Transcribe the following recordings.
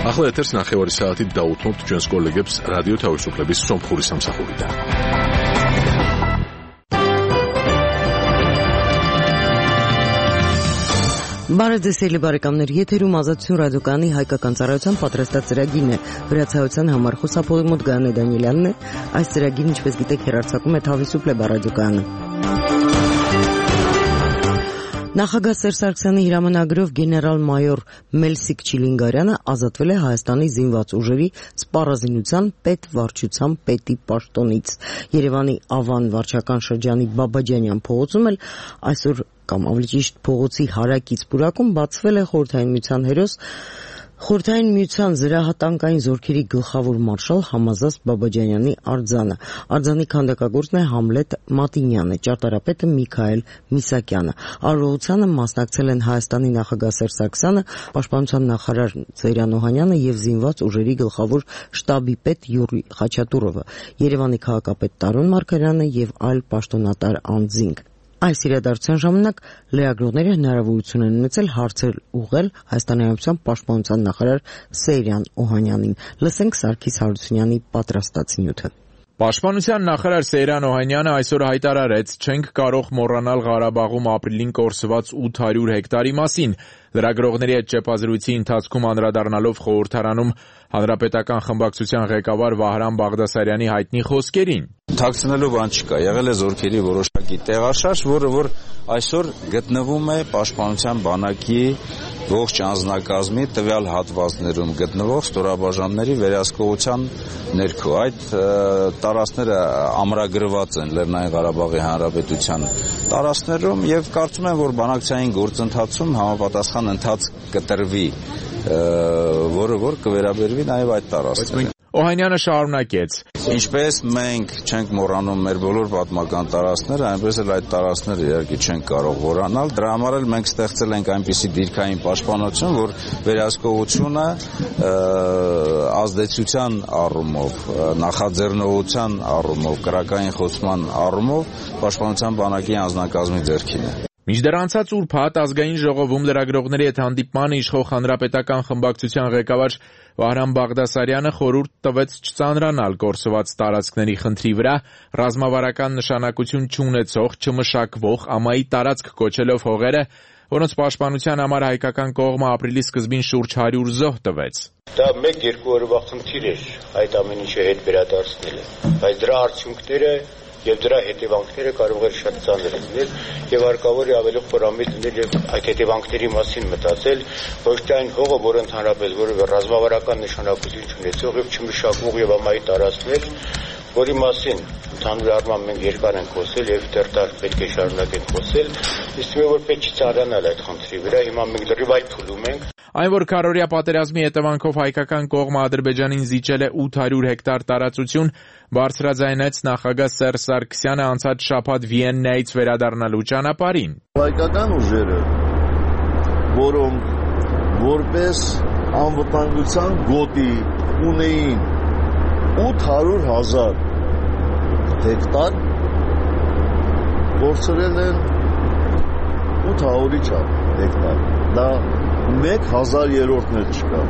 ახლა ეთერს ნახევარი საათით დაუთმობთ ჩვენს კოლეგებს რადიო თავისუფლების სომხური სამსახურიდან. Բարեձեզ բարեկամներ, եթերում ազատություն ռադիոկայանի հայկական ծառայության պատրաստած ծրագիրն է, վերացայության համար խոսափողի մոտ Գայանե Դանիելյանն է, այս ծրագիրն ինչպես գիտեք հեռարձակում է Თავისუფლება ռադիոկայանը։ Նախագահ Սերժ Սարգսյանի հրամանագրով գեներալ-մայոր Մելսիկ Չիլինգարյանը ազատվել է Հայաստանի զինված ուժերի սպառազինության պետվարչության պետի պաշտոնից։ Երևանի Ավան վարչական շրջանի Բաբաջանյան փողոցում էլ այսօր կամ ավելի ճիշտ փողոցի հարակից պուրակում բացվել է Խորհրդային Միության հերոս Խորհրդային Միության զրահատանկային զորքերի գլխավոր մարշալ Համազաս Բաբաջանյանի արձանը։ Արձանի քանդակագործն է Համլետ Մատինյանը, ճարտարապետը Միքայել Միսակյանը։ Արարողությանը մասնակցել են Հայաստանի նախագահ Սերժ Սարգսյանը, պաշտպանության նախարար Զեյրան Օհանյանը եւ զինված ուժերի գլխավոր շտաբի պետ Յուրի Խաչատուրովը, Երևանի քաղաքապետ Տարոն Մարգարյանը եւ այլ պաշտոնատար անձինք։ Այս իրադարձության ժամանակ լրագրողները հնարավորություն են ունեցել հարցեր ուղղել Հայաստանի Հանրապետության պաշտպանության նախարար Զեյրան Օհանյանին։ Լսենք Սարգիս Հարությունյանի պատրաստած նյութը։ Պաշտպանության նախարար Զեյրան Օհանյանը այսօր հայտարարեց, չենք կարող մոռանալ Ղարաբաղում ապրիլին կորսված 800 հեկտարի մասին։ Լրագրողների հետ ճեպազրույցի ընթացքում անդրադառնալով խորհրդարանում Հանրապետական խմբակցության ղեկավար Վահրամ Բաղդասարյանի հայտնի խոսքերին։ Թաքցնելու բան չկա, եղել է զորքերի որոշակի տեղաշարժ, որը այսօր գտնվում է Պաշտպանության բանակի ողջ անձնակազմի տվյալ հատվածներում գտնվող ստորաբաժանների վերահսկողության ներքո։ Այդ տարածքները ամրագրված են Լեռնային Ղարաբաղի Հանրապետության տարածքներում եւ կարծում եմ, որ բանակցային գործընթացում համապատասխան ընթացք կտրվի, որը կվերաբերվի նաեւ այդ տարածքներին։ Օհանյանը շարունակեց. Ինչպես մենք չենք մոռանում մեր բոլոր պատմական տարածքները, այնպես էլ այդ տարածքները իհարկե չենք կարող մոռանալ։ Դրա համար էլ մենք ստեղծել ենք այնպիսի դիրքային պաշտպանություն, որ վերահսկողությունը ազդեցության առումով, նախաձեռնողության առումով, կրակային խոցման առումով պաշտպանության բանակի անձնակազմի ձեռքին է։ Մինչդեռ անցած ուրբաթ ազգային ժողովում լրագրողների հետ հանդիպման իշխող Հանրապետական խմբակցության ղեկավար Վահրամ Բաղդասարյանը խորհուրդ տվեց չծանրանալ կորսված տարածքների խնդրի վրա, ռազմավարական նշանակություն չունեցող, չմշակվող ամայի տարածք կոչելով հողերը, որոնց պաշտպանության համար հայկական կողմը ապրիլի սկզբին շուրջ 100 զոհ տվեց։ Դա 1-2 օրվա խնդիր էր այդ ամեն ինչը հետ վերադարձնելը, բայց դրա արդյունքները եւ դրա հետևանքները կարող է շատ ծանր լինել եւ հարկավոր է ավելի խորամիտ լինել եւ այդ հետևանքների մասին մտածել, ոչ թե այն հողը, որը ընդհանրապես որևէ ռազմավարական նշանակություն չունեցող եւ չմշակվող եւ ամայի տարածքներ, որի մասին ընդհանուր առմամբ մենք երկար ենք խոսել եւ դեռ պետք է շարունակենք խոսել, իսկ որ պետք չի ծանրանալ այդ խնդրի վրա, հիմա մենք դեռ այլ փուլում ենք։ Այն, որ քարորիա պատերազմի հետևանքով հայկական կողմը Ադրբեջանին զիջել է 800 հեկտար տարածություն, բարձրաձայնեց նախագահ Սերժ Սարգսյանը անցած շաբաթ Վիեննայից վերադառնալու ճանապարհին։ Հայկական ուժերը, որոնք որպես անվտանգության գոտի ունեին 800,000 հեկտար, կորցրել են 800-ի չափ հեկտար։ Դա 1/1000-ն էլ չկա։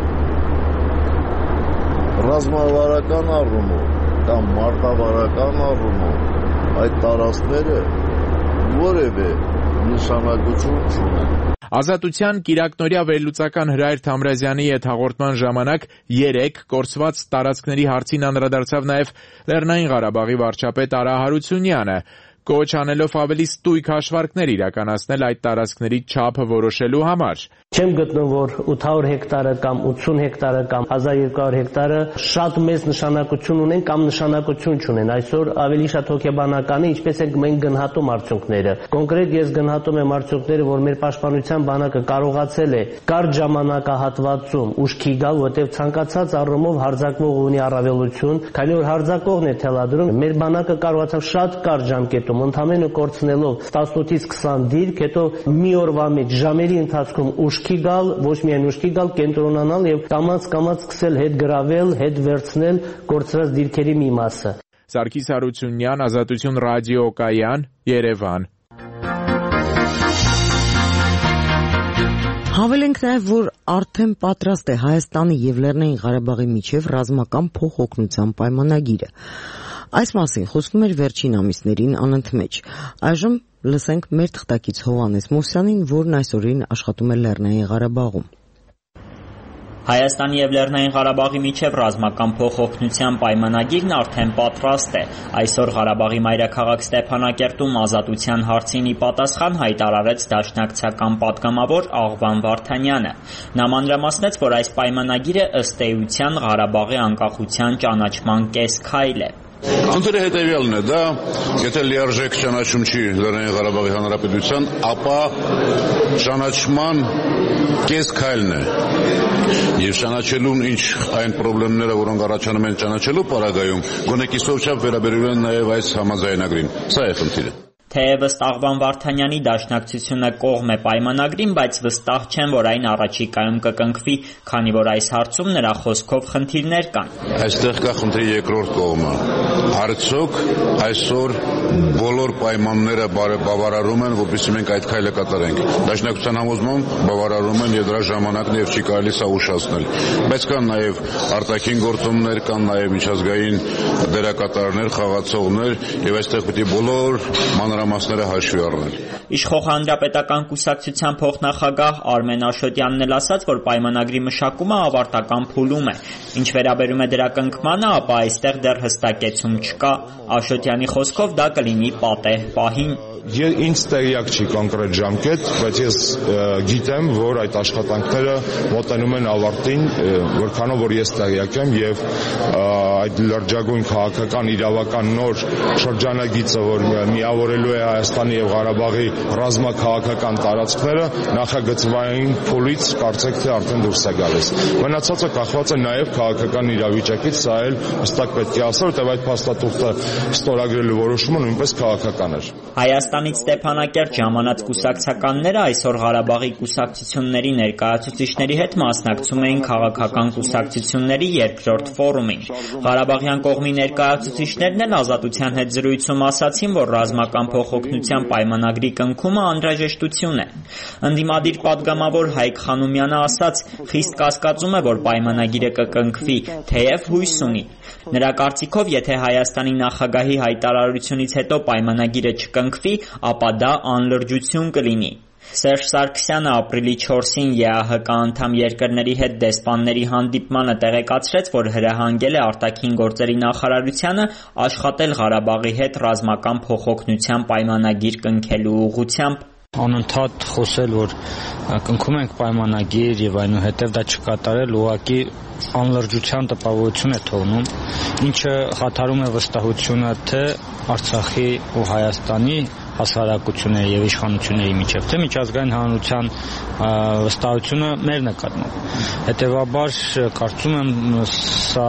Ռազմավարական առումով կամ մարտավարական առումով այդ տարածքները որևէ նշանակություն չունեն։ Ազատության կիրակնօրյա վերլուծական Հրայր Թամրազյանի հետ հաղորդման ժամանակ 3 կորսված տարածքների հարցին անդրադարձավ նաև Լեռնային Ղարաբաղի վարչապետ Արա Հարությունյանը, կոչ անելով ավելի ստույգ հաշվարկներ իրականացնել այդ տարածքների չափը որոշելու համար։ Չեմ գտնում, որ 800 հեկտարը կամ 80 հեկտարը կամ 1200 հեկտարը շատ մեծ նշանակություն ունեն կամ նշանակություն չունեն։ Այսօր ավելի շատ հոգեբանական է, ինչպես ենք մենք գնահատում արդյունքները։ Կոնկրետ ես գնահատում եմ արդյունքները, որ մեր պաշտպանության բանակը կարողացել է կարճ ժամանակահատվածում ուշքի գալ, որտեղ ցանկացած առումով հարձակվող ունի առավելություն, քանի որ հարձակողն է թելադրում, մեր բանակը կարողացավ շատ կարճ ժամկետում ընդամենը կորցնելով 18-ից 20 դիրք, հետո մի օրվա մեջ ժամերի ընթացքում ուշքի գալ, ոչ միայն ուշքի գալ, կենտրոնանալ եւ կամաց սկսել հետ գրավել, հետ վերցնել կորցրած դիրքերի մի մասը։ Սարգիս Հարությունյան, Ազատություն ռադիոկայան, Երևան։ Հավելենք նաև, որ արդեն պատրաստ է Հայաստանի եւ Լեռնային Ղարաբաղի միջև ռազմական փոխօգնության պայմանագիրը։ Այս մասին խոսվում էր վերջին ամիսներին անընդմեջ։ Այժմ լսենք մեր թղթակից Հովհաննես Մովսյանին, որն այսօրին աշխատում է Լեռնային Ղարաբաղում։ Հայաստանի եւ Լեռնային Ղարաբաղի միջև ռազմական փոխօգնության պայմանագիրն արդեն պատրաստ է։ Այսօր Ղարաբաղի մայրաքաղաք Ստեփանակերտում ազատության հարցին ի պատասխան հայտարարեց դաշնակցական պատգամավոր Աղվան Վարդանյանը։ Նա մանրամասնեց, որ այս պայմանագիրը ըստ էության Ղարաբաղի անկախության ճանաչման կեսքայլ է։ Խնդիրը հետևյալն է, դա եթե լիարժեք ճանաչում չի Լեռնային Ղարաբաղի Հանրապետության, ապա ճանաչման կես քայլն է։ Եվ ճանաչելուն ինչ այն խնդիրները, որոնք առաջանում են ճանաչելու պարագայում, գոնե կիսով չափ վերաբերում են նաև այս համաձայնագրին։ Սա է խնդիրը։ Թեև ըստ Աղվան Վարդանյանի դաշնակցությունը կողմ է պայմանագրին, բայց վստահ չեն, որ այն առաջիկայում կկնքվի, քանի որ այս հարցում նրա խոսքով խնդիրներ կան։ Այստեղ կա խնդրի երկրորդ կողմը։ Արդյոք այսօր բոլոր պայմանները բավարարում են, որպեսզի մենք այդ քայլը կատարենք։ Դաշնակցության համոզմամբ բավարարում են եւ դրա ժամանակն եւ չի կարելի սա ուշացնել։ Բայց կան նաեւ արտաքին գործոններ, կան նաեւ միջազգային դերակատարներ, խաղացողներ եւ այստեղ պետք է բոլոր մանրամասները հաշվի առնել։ Իշխող հանրապետական կուսակցության փոխնախագահ Արմեն Աշոտյանն էլ ասաց, որ պայմանագրի մշակումը ավարտական փուլում է։ Ինչ վերաբերում է դրա կնքմանը, ապա այստեղ դեռ հստակեցում չկա։ Աշոտյանի խոսքով դա կլինի պատեհ պահին։ Ինձ տեղյակ չի կոնկրետ ժամկետ, բայց ես գիտեմ, որ այդ աշխատանքները մոտենում են ավարտին, որքանով որ ես տեղյակ եմ եւ այդ լրջագույն քաղաքական իրավական նոր շրջանագիծը, որ միավորելու է Հայաստանի եւ Ղարաբաղի ռազմաքաղաքական տարածքները, նախագծվային փուլից կարծեք թե արդեն դուրս է գալիս։ Մնացածը կախված է նաեւ քաղաքական իրավիճակից, սա էլ հստակ պետք է ասել, որտեղ այդ փաստաթուղթը ստորագրելու որոշումը նույնպես քաղաքական էր։ Հայաստանից Ստեփանակերտ ժամանած կուսակցականները այսօր Ղարաբաղի կուսակցությունների ներկայացուցիչների հետ մասնակցում էին քաղաքական կուսակցությունների երկրորդ ֆորումին։ Ղարաբաղյան կողմի ներկայացուցիչներն էլ Ազատության հետ զրույցում ասացին, որ ռազմական փոխօգնության պայմանագրի կնքումը անհրաժեշտություն է։ Ընդդիմադիր պատգամավոր Հայկ Խանոմյանը ասաց, խիստ կասկածում է, որ պայմանագիրը կկնքվի, թեև հույս ունի։ Նրա կարծիքով, եթե Հայաստանի նախագահի հայտարարությունից հետո պայմանագիրը չկնքվի, ապա դա անլրջություն կլինի։ Սերժ Սարգսյանը ապրիլի 4-ին ԵԱՀԿ անդամ երկրների հետ դեսպանների հանդիպմանը տեղեկացրեց, որ հրահանգել է արտաքին գործերի նախարարությանը աշխատել Ղարաբաղի հետ ռազմական փոխօգնության պայմանագիր կնքելու ուղղությամբ։ Անընդհատ խոսել, որ կնքում ենք պայմանագիր եւ այնուհետեւ դա չկատարել, ուղղակի անլրջության տպավորություն է թողնում, ինչը խաթարում է վստահությունը թե Արցախի ու Հայաստանի հասարակությունների եւ իշխանությունների միջև, թե միջազգային հանրության վստահությունը մեր նկատմամբ։ Հետևաբար կարծում եմ սա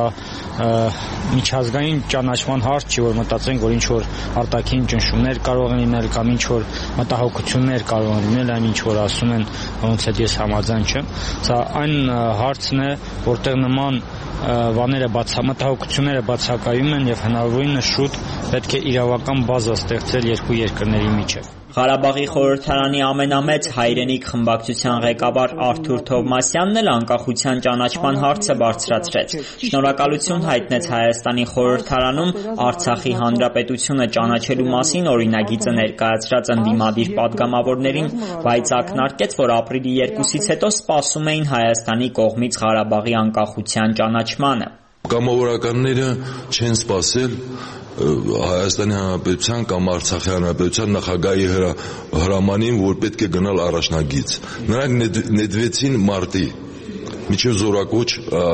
միջազգային ճանաչման հարց չի, որ մտածենք, որ ինչ որ արտաքին ճնշումներ կարող են լինել կամ ինչ որ մտահոգություններ կարող են լինել, այն ինչ որ ասում են, ոնց է ես համաձայն չեմ։ Սա այն հարցն է, որտեղ նման մտահոգությունները բացակայում են եւ հնարավորինս շուտ պետք է իրավական բազա ստեղծել երկու երկրների միջև։ Ղարաբաղի խորհրդարանի ամենամեծ հայրենիք խմբակցության ղեկավար Արթուր Թովմասյանն էլ անկախության ճանաչման հարցը բարձրացրեց։ Շնորհակալություն հայտնեց Հայաստանի խորհրդարանում Արցախի հանրապետությունը ճանաչելու մասին օրինագիծը ներկայացրած ընդդիմադիր պատգամավորներին, բայց ակնարկեց, որ ապրիլի 2-ից հետո սպասում էին Հայաստանի կողմից Ղարաբաղի անկախության ճանաչմանը։ Կամավորականները չեն սպասել Հայաստանի Հանրապետության կամ Արցախի Հանրապետության նախագահի հրամանին, որ պետք է գնալ առաջնագիծ։ Նրանք նետվեցին մարտի միջև զորակոչ,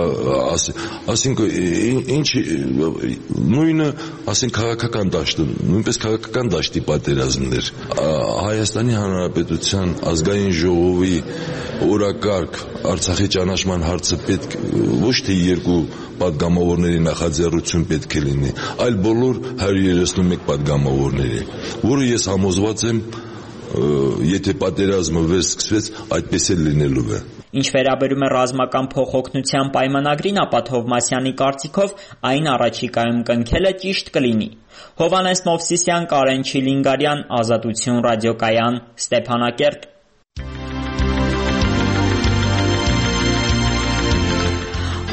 ասինքն ինչ նույնը, ասենք քաղաքական դաշտը, նույնպես քաղաքական դաշտի պատերազմներ։ Հայաստանի Հանրապետության ազգային ժողովի օրակարգ Արցախի ճանաչման հարցը պետք ոչ թե երկու պատգամավորների նախաձեռնություն պետք է լինի, այլ բոլոր 131 պատգամավորների, որը ես համոզված եմ, եթե պատերազմը վեր սկսվեց, այդպես էլ լինելու է։ Ինչ վերաբերում է ռազմական փոխօգնության պայմանագրին, ապա Թովմասյանի կարծիքով այն առաջիկայում կնքելը ճիշտ կլինի։ Հովհաննես Մովսիսյան, Կարեն Չիլինգարյան, Ազատություն ռադիոկայան, Ստեփանակերտ։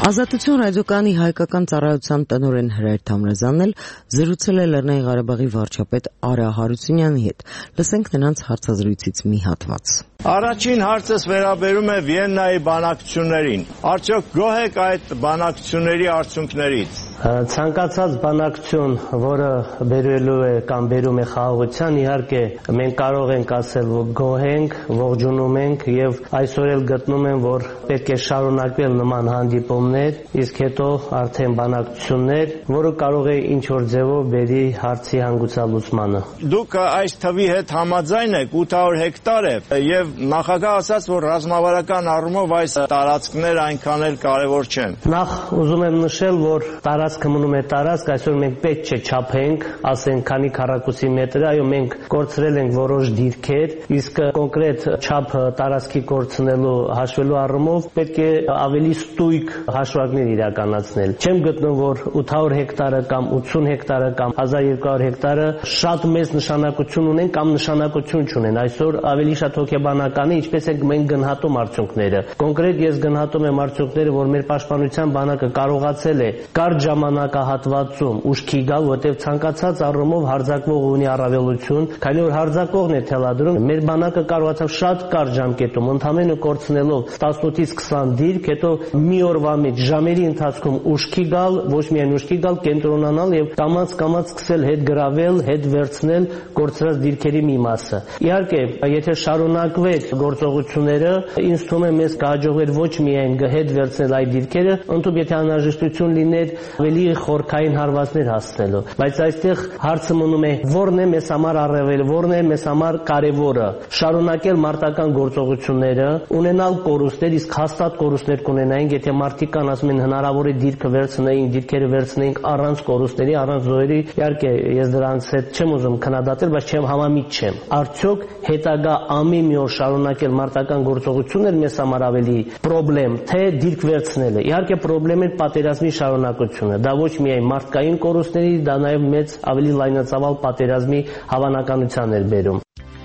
Ազատություն ռադիոկայանի հայկական ծառայության տնօրեն Հրայր Թամրազյանն էլ զրուցել է Լեռնային Ղարաբաղի վարչապետ Արա Հարությունյանի հետ։ Լսենք նրանց հարցազրույցից մի հատված։ Առաջին հարցս վերաբերում է Վիեննայի բանակցություններին։ Արդյոք գոհ եք այդ բանակցությունների արդյունքներից։ Ցանկացած բանակցություն, որը բերելու է կամ բերում է խաղաղության, իհարկե մենք կարող ենք ասել, որ գոհ ենք, ողջունում ենք եւ այսօր էլ գտնում եմ, որ պետք է շարունակվել նման հանդիպումներ, իսկ հետո արդեն բանակցություններ, որը կարող է ինչ որ ձևով բերի հարցի հանգուցալուծմանը։ Դուք այս թվի հետ համաձայն եք 800 հեկտար է եւ նախագահ ասաց, որ ռազմավարական առումով այս տարածքները այնքան էլ կարեւոր չեն։ Նախ ուզում եմ նշել, որ տարածքը մնում է տարածք, այսօր մենք պետք չէ չափենք, ասենք քանի քառակուսի մետր, այո, մենք կորցրել ենք որոշ դիրքեր, իսկ կոնկրետ չափը տարածքի կորցնելու հաշվելու առումով պետք է ավելի ստույգ հաշվարկներ իրականացնել։ Չեմ գտնում, որ 800 հեկտարը կամ 80 հեկտարը կամ 1200 հեկտարը շատ մեծ նշանակություն ունեն կամ նշանակություն չունեն։ Այսօր ավելի շատ հոգեբանական է, ինչպես ենք մենք գնահատում արդյունքները։ Կոնկրետ ես գնահատում եմ արդյունքները, որ մեր պաշտպանության բանակը կարողացել է կարճ ժամանակահատվածում ուշքի գալ, որտեղ ցանկացած առումով հարձակվող ունի առավելություն, քանի որ հարձակվողն է թելադրում, մեր բանակը կարողացավ շատ կարճ ժամկետում ընդամենը կորցնելով 18-ից 20 դիրք, հետո մի օրվա մեջ ժամերի ընթացքում ուշքի գալ, ոչ միայն ուշքի գալ, կենտրոնանալ եւ կամաց սկսել հետ գրավել, հետ վերցնել կորցրած դիրքերի մի մասը։ Իհարկե, եթե շարունակվեց գործողությունները, ինձ թվում է մեզ կհաջողվեր ոչ միայն հետ վերցնել այդ դիրքերը, ընդհանուր եթե անհրաժեշտություն լիներ ավելի խորքային հարվածներ հասցնելու, բայց այստեղ հարցը մնում է որն է մեզ համար առավել, որն է մեզ համար կարևորը, շարունակել մարտական գործողությունները, ունենալ կորուստներ, իսկ հաստատ կորուստներ կունենայինք, եթե մարտիկան ասում են հնարավոր է դիրքերը վերցնեինք առանց կորուստների, առանց զոհերի, իհարկե ես դրանց հետ չեմ ուզում քննադատել, բայց չեմ համամիտ չեմ։ Արդյոք հետագա ամեն մի օր շարունակել մարտական գործողություններ մեզ համար ավելի պրոբլեմ, թե դիրք վերցնելը։ Իհարկե պրոբլեմ է պատերազմի շարունակությունը։ Դա ոչ միայն մարդկային կորուստների, դա նաև մեծ ավելի լայնածավալ պատերազմի հավանականության էր բերում։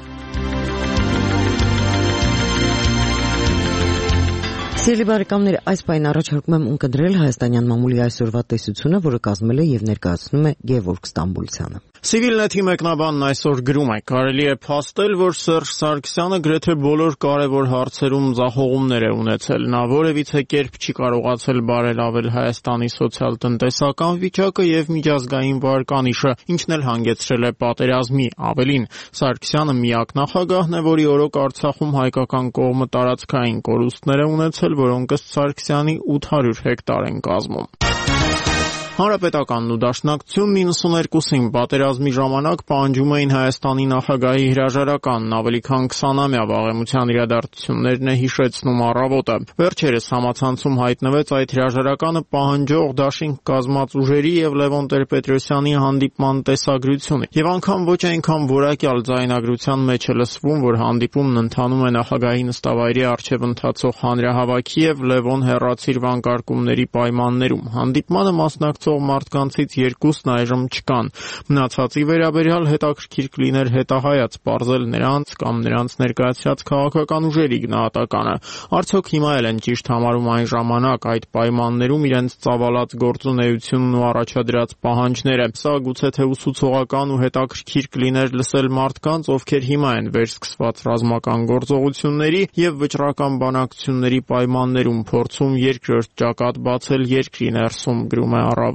Սիրելի բարեկամներ, այս պայն առաջարկում եմ ունկնդրել հայաստանյան մամուլի այսօրվա տեսությունը, որը կազմել է եւ ներկայացնում է Գևորգ Ստամբուլցյանը։ Civilnet-ի մեկնաբանն այսօր գրում է. կարելի է փաստել, որ Սերժ Սարգսյանը գրեթե բոլոր կարևոր հարցերում ձախողումներ է ունեցել։ Նա որևիցե կերպ չի կարողացել բարելավել Հայաստանի սոցիալ-տնտեսական վիճակը եւ միջազգային վարկանիշը, ինչն էլ հանգեցրել է պատերազմի։ Ավելին, Սարգսյանը միակ նախագահն է, որի օրոք Արցախում հայկական կողմը տարածքային կորուստներ է ունեցել, որոնք ըստ Սարգսյանի 800 հեկտար են կազմում։ Հանրապետականն ու Դաշնակցությունն 92-ին պատերազմի ժամանակ պահանջում էին Հայաստանի նախագահի հրաժարականն, ավելի քան 20-ամյա վաղեմության իրադարձություններն է հիշեցնում Առավոտը։ Վերջերս համացանցում հայտնվեց այդ հրաժարականը պահանջող դաշինք կազմած ուժերի եւ Լևոն Տեր-Պետրոսյանի հանդիպման տեսագրությունը։ Եվ անգամ ոչ այնքան որակյալ ձայնագրության մեջ է լսվում, որ հանդիպումն ընթանում է նախագահի նստավայրի առջև ընթացող հանրահավաքի եւ Լևոն հեռացիր վանկարկումների պայմաններում։ Հանդիպմանը մասնակցող մարդկանցից երկուսն այժմ չկան։ Մնացածի վերաբերյալ հետաքրքիր կլիներ հետահայաց պարզել նրանց կամ նրանց ներկայացրած քաղաքական ուժերի գնահատականը։ Արդյոք հիմա էլ են ճիշտ համարում այն ժամանակ այդ պայմաններում իրենց ծավալած գործունեությունն ու առաջադրած պահանջները։ Սա գուցե թե ուսուցողական ու հետաքրքիր կլիներ լսել մարդկանց, ովքեր հիմա են վերսկսված ռազմական գործողությունների եւ վճռական բանակցությունների պայմաններում փորձում երկրորդ ճակատ բացել երկրի ներսում, գրում է Առավոտը։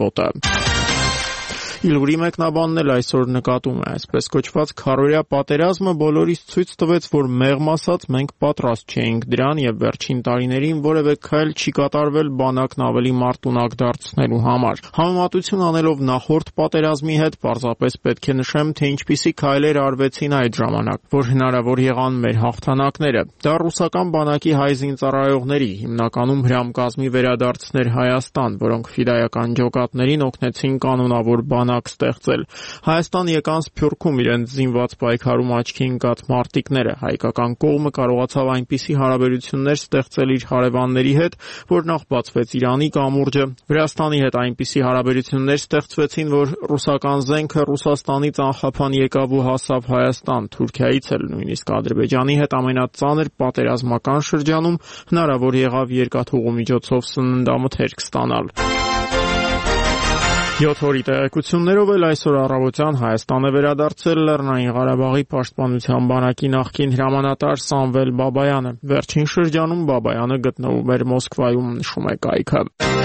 Իլուրի մեկնաբանն էլ այսօր նկատում է, այսպես կոչված քարորյա պատերազմը բոլորիս ցույց տվեց, որ մեղմ ասած մենք պատրաստ չէինք դրան եւ վերջին տարիներին որևէ քայլ չի կատարվել բանակն ավելի մարտունակ դարձնելու համար։ Համեմատություն անելով նախորդ պատերազմի հետ, պարզապես պետք է նշեմ, թե ինչպիսի քայլեր արվեցին այդ ժամանակ, որ հնարավոր եղան մեր հաղթանակները։ Դա ռուսական բանակի հայ զինծառայողների, հիմնականում հրամկազմի վերադարձներ Հայաստան, որոնք ֆիդայական ջոկատներին օգնեցին կանոնավոր բանակ ժամանակ ստեղծել։ Հայաստան եկան Սփյուռքում իրենց զինված պայքարում աչքի ընկած մարտիկները։ Հայկական կողմը կարողացավ այնպիսի հարաբերություններ ստեղծել իր հարևանների հետ, որ նախ բացվեց Իրանի կամուրջը, Վրաստանի հետ այնպիսի հարաբերություններ ստեղծվեցին, որ ռուսական զենքը Ռուսաստանից անխափան եկավ ու հասավ Հայաստան, Թուրքիայից էլ նույնիսկ Ադրբեջանի հետ ամենածանր պատերազմական շրջանում հնարավոր եղավ երկաթուղու միջոցով սննդամթերք ստանալ։ 7 օրի տեղեկություններով էլ այսօր առավոտյան Հայաստան է վերադարձել Լեռնային Ղարաբաղի պաշտպանության բանակի նախկին հրամանատար Սամվել Բաբայանը։ Վերջին շրջանում Բաբայանը գտնվում էր Մոսկվայում, նշում է կայքը։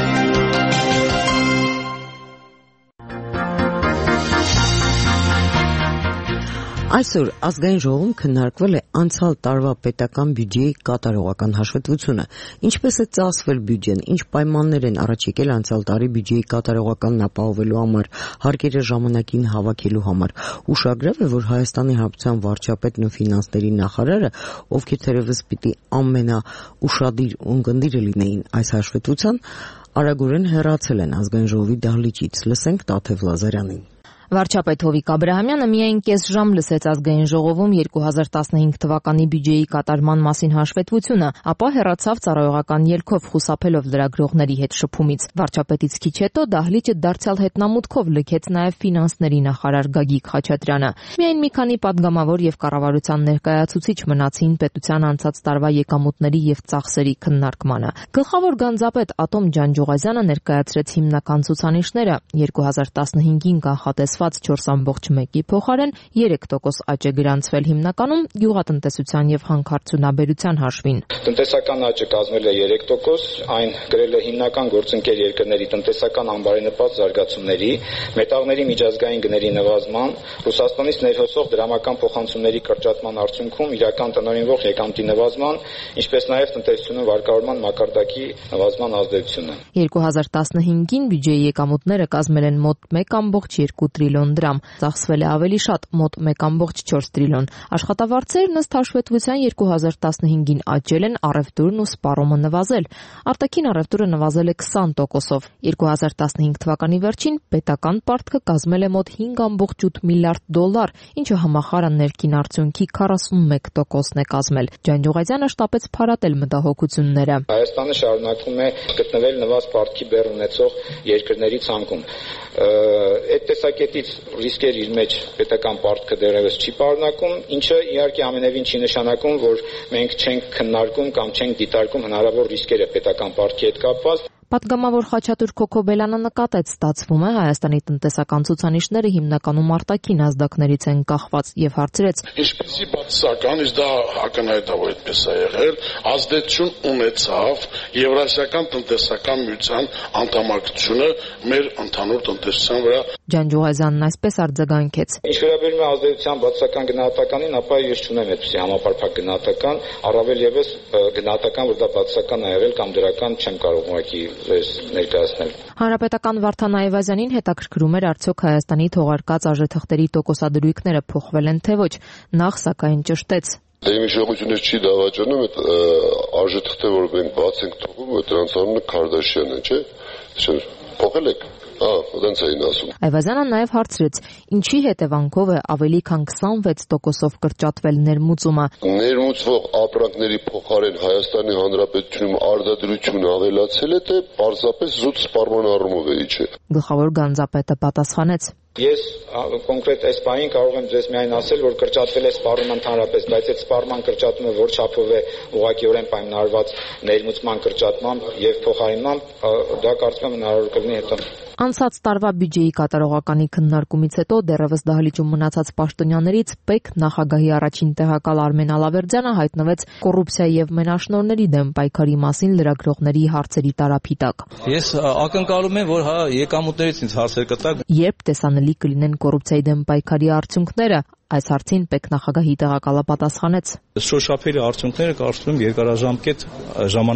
Այսօր ազգային ժողովում քննարկվել է անցյալ տարվա պետական բյուջեի կատարողական հաշվետվությունը։ Ինչպես է ծախսվել բյուջեն, ինչ պայմաններ են առաջ եկել անցյալ տարի բյուջեի կատարողականն ապահովելու համար, հարկերը ժամանակին հավաքելու համար։ Ուշագրավ է, որ Հայաստանի Հանրապետության վարչապետն ու ֆինանսների նախարարը, ովքեր թերևս պիտի ամենաուշադիր ունկնդիրը լինեին այս հաշվետվության, արագորեն հեռացել են ազգային ժողովի դահլիճից։ Լսենք Տաթև Լազարյանին։ Վարչապետ Հովիկ Աբրահամյանը միայն կես ժամ լսեց ազգային ժողովում 2015 թվականի բյուջեի կատարման մասին հաշվետվությունը, ապա հեռացավ ծառայողական ելքով խուսափելով լրագրողների հետ շփումից։ Վարչապետից քիչ հետո դահլիճը դարձյալ հետնամուտքով լքեց նաև ֆինանսների նախարար Գագիկ Խաչատրյանը։ Միայն մի քանի падգամավոր եւ կառավարության ներկայացուցիչ մնացին պետության անցած տարվա եկամուտների եւ ծախսերի քննարկմանը։ Գլխավոր գանձապետ Ատոմ Ջանջուղազյանը ներկայացրեց հիմնական ցուցանիշները 2015-ին կանխատեսված 4.1-ի փոխարեն 3% աճ է գրանցվել հիմնականում գյուղատնտեսության եւ հանքարդյունաբերության հաշվին։ Տնտեսական աճը կազմել է 3%, այն գրել է հիմնական գործընկեր երկրների տնտեսական անբարենպաստ զարգացումների, մետաղների միջազգային գների նվազման, Ռուսաստանից ներհոսող դրամական փոխանցումների կրճատման արդյունքում իրական տնօրինվող եկամտի նվազման, ինչպես նաեւ տնտեսությունում վարկավորման մակարդակի նվազման ազդեցությունը։ 2015-ին բյուջեի եկամուտները կազմել են մոտ 1.2 տրիլիոն դրամ, ծախսվել է ավելի շատ, մոտ 1.4 տրիլիոն։ Աշխատավարձերն ըստ հաշվետվության 2015-ին աճել են, առևտուրն ու սպառումը նվազել։ Արտաքին առևտուրը նվազել է 20%-ով։ 2015 թվականի վերջին պետական պարտքը կազմել է մոտ 5.8 միլիարդ դոլար, ինչը համախառն ներքին արդյունքի 41%-ն է կազմել։ Ջանջուղազյանը շտապեց փարատել մտահոգությունները։ Հայաստանը շարունակում է գտնվել նվազ պարտքի բեռ ունեցող երկրների ցանկում։ Այդ տեսակետից ռիսկեր իր մեջ պետական պարտքը դեռևս չի պարունակում, ինչը իհարկե ամենևին չի նշանակում, որ մենք չենք քննարկում կամ չենք դիտարկում հնարավոր ռիսկերը պետական պարտքի հետ կապված։ Պատգամավոր Խաչատուր Քոքոբելյանը նկատեց, ստացվում է Հայաստանի տնտեսական ցուցանիշները հիմնականում արտաքին ազդակներից են կախված եւ հարցրեց. Ինչպեսի բացասական, իսկ դա ակնհայտ է, որ այդպես է եղել, ազդեցություն ունեցավ Եվրասիական տնտեսական միության անդամակցությունը մեր ընդհանուր տնտեսության վրա։ Ջանջուղազյանն այսպես արձագանքեց. Ինչ վերաբերում է ազդեցության բացասական գնահատականին, ապա ես չունեմ այդպիսի համապարփակ գնահատական, առավել եւս գնահատական, որ դա բացասական է եղել կամ դրական չեմ կարող ուղղակի ներկայացնել։ Հանրապետական Վարդան Այվազյանին հետաքրքրում էր արդյոք Հայաստանի թողարկած արժեթղթերի տոկոսադրույքները փոխվել են թե ոչ։ Նախ սակայն ճշտեց. Դե իմ իշխողությունից չի դավաճանում այդ արժեթղթե, որ մենք բաց ենք թողում, դրանց անունը Քարդաշյանն է, չէ՞։ Փոխել եք։ Դենց էին ասում։ Այվազյանը նաև հարցրեց, ինչի հետևանքով է ավելի քան 26%-ով կրճատվել ներմուծումը։ Ներմուծվող ապրանքների փոխարեն Հայաստանի Հանրապետությունում արտադրությունը ավելացել է, թե պարզապես զուտ սպառման առումով է, չէ։ Գլխավոր գանձապետը պատասխանեց. Ես կոնկրետ այս բանին կարող եմ ձեզ միայն ասել, որ կրճատվել է սպառումը ընդհանրապես, բայց այդ սպառման կրճատումը որ չափով է ուղղակիորեն պայմանավորված ներմուծման կրճատմամբ եւ փոխարինմամբ, դա կարծում եմ հնարավոր կլինի հետո։ Անցած տարվա բյուջեի կատարողականի քննարկումից հետո դեռևս դահլիճում մնացած պաշտոնյաներից ՊԵԿ նախագահի առաջին տեղակալ Արմեն Ալավերդյանը հայտնվեց կոռուպցիայի եւ մենաշնորհների դեմ պայքարի մասին լրագրողների հարցերի տարափի տակ։ Ես ակնկալում եմ, որ եկամուտներից ինձ հարցեր կտակ։ Երբ տեսանելի կլինեն կոռուպցիայի դեմ պայքարի արդյունքները, այս հարցին ՊԵԿ նախագահի տեղակալը պատասխանեց. Շոշափերի արդյունքները կարծում եմ երկարաժամկետ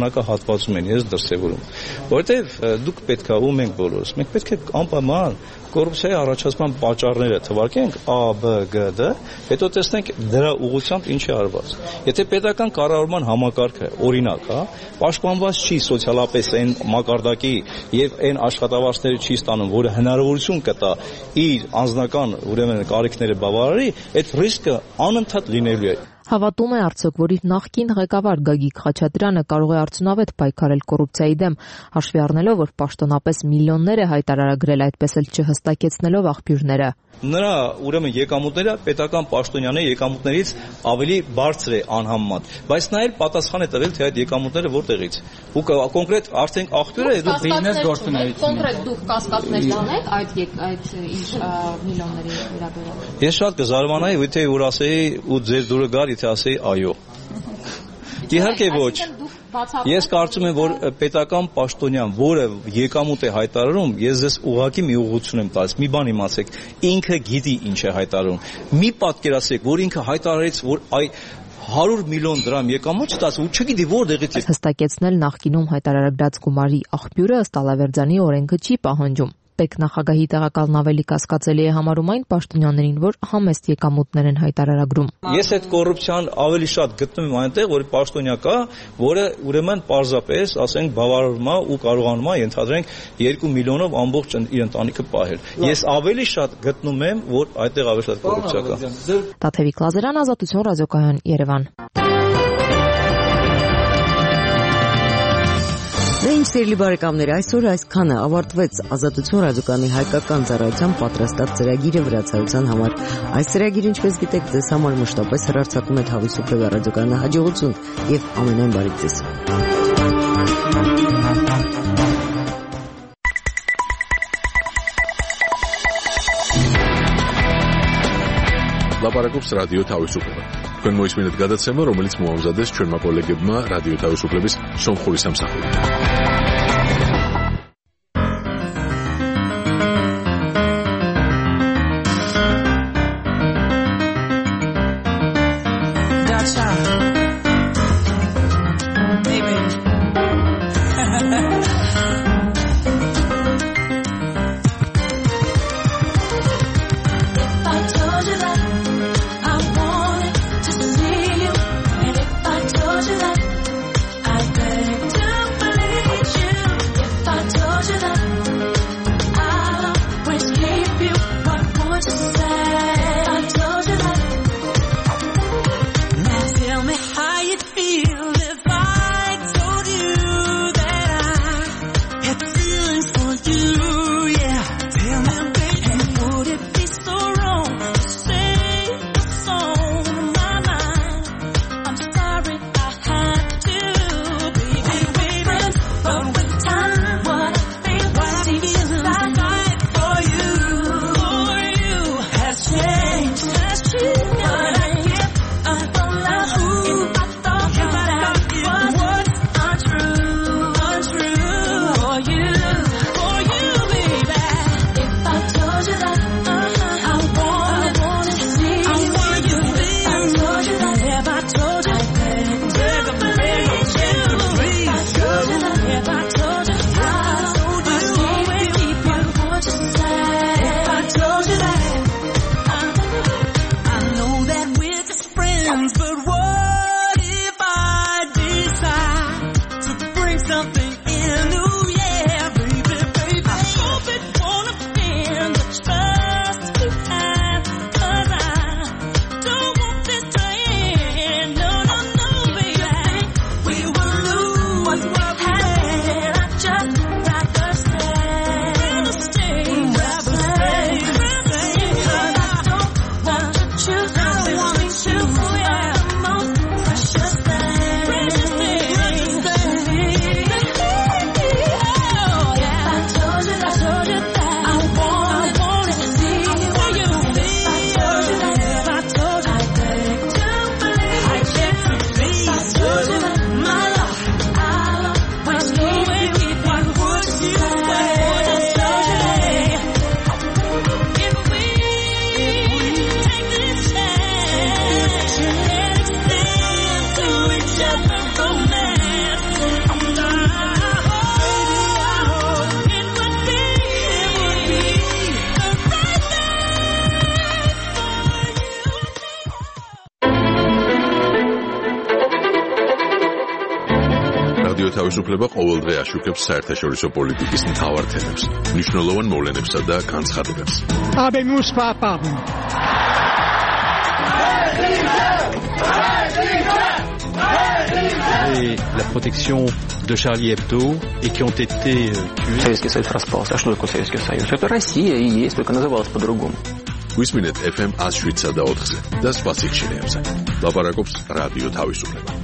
ժամանակահատվածում են ես դրսևորում, որովհետև դուք պետք է ու մենք բոլորս, մենք պետք է անպայման կոռուպցիայի առաջացման պատճառները թվարկենք A, B, G, D, հետո տեսնենք դրա ուղղությամբ ինչ է արված։ Եթե պետական կառավարման համակարգը օրինակ, պաշտպանված չի սոցիալապես այն մակարդակի եւ այն աշխատավարձները չի ստանում, որը հնարավորություն կտա իր անձնական, ուրեմն կարիքները բավարարի, այդ ռիսկը անընդհատ լինելու է։ Հավատում է արդյոք, որ իր նախկին ղեկավար Գագիկ Խաչատրյանը կարող է արդյունավետ պայքարել կոռուպցիայի դեմ, հաշվի առնելով, որ պաշտոնապես միլիոններ է հայտարարագրել, այդպես էլ չհստակեցնելով աղբյուրները։ Նրա ուրեմն եկամուտները պետական պաշտոնյաների եկամուտներից ավելի բարձր է անհամեմատ, բայց նա էլ պատասխան է տվել, թե այդ եկամուտները որտեղից։ Ու կոնկրետ արդեն աղբյուրը դու բիզնես գործունեություն։ Կոնկրետ դուք կասկածներ տանեք այդ ինչ միլիոնների վերաբերյալ։ Ես շատ կզարմանայի, եթե որ ասեի ու ձեր դուրը գար, եթե ասեի այո։ Իհարկե ոչ։ Ես կարծում եմ, որ պետական պաշտոնյան, որը եկամուտ է հայտարարում, ես ձեզ ուղղակի մի ուղղություն եմ տալիս, մի բան իմացեք, ինքը գիտի ինչ է հայտարարում։ Մի պատկերացրեք, որ ինքը հայտարարեց, որ 100 միլիոն դրամ եկամուտ ստաց ու չգիտի որտեղից է։ Հստակեցնել նախկինում հայտարարած գումարի աղբյուրը ըստ Ալավերդյանի օրենքը չի պահանջում։ Պետնախագահի տեղակալն ավելի կասկածելի է համարում այն պաշտոնյաներին, որ համեստ եկամուտներ են հայտարարագրում։ Ես այդ կոռուպցիան ավելի շատ գտնում եմ այնտեղ, որ պաշտոնյա կա, որը ուրեմն պարզապես, ասենք, բավարարում է ու կարողանում է ենթադրենք 2 միլիոնով ամբողջ իր ընտանիքը պահել։ Ես ավելի շատ գտնում եմ, որ այդտեղ ավելի շատ կոռուպցիա կա։ Տաթևիկ Լազարյան, Ազատություն ռադիոկայան, Երևան։ Ինչ սիրելի բարեկամներ, այսօր այսքանը ավարտվեց Ազատություն ռադիոկայանի հայկական ծառայության պատրաստած ծրագիրը վրացայության համար։ Այս ծրագիրը, ինչպես գիտեք, ձեզ համար մշտապես հեռարձակում է Թավի ռադիոկայանը հաջողություն եւ ամենայն բարիք ձեզ։ Լապարակով ռադիո Թավի Când mă uiți gadățemă, româniți mă amzades, cel mai polegibma, radio Tău Suclevis, sunt Horisam Sahur. I beg to believe you. რადიო თავისუფლება ყოველდღე აშუქებს საერთაშორისო პოლიტიკის მთავარ თემებს, მნიშვნელოვან მოვლენებსა და განცხადებებს. Habemus papam. Et la protection de Charlie Hebdo et qui ont été tués. Советский Союз распался. А что такое Советский Союз? Это Россия и есть, только называлась по-другому. Висმინეთ FM 107.4-ზე და სხვა სიხშირეებზე. ლაპარაკობს რადიო თავისუფლება.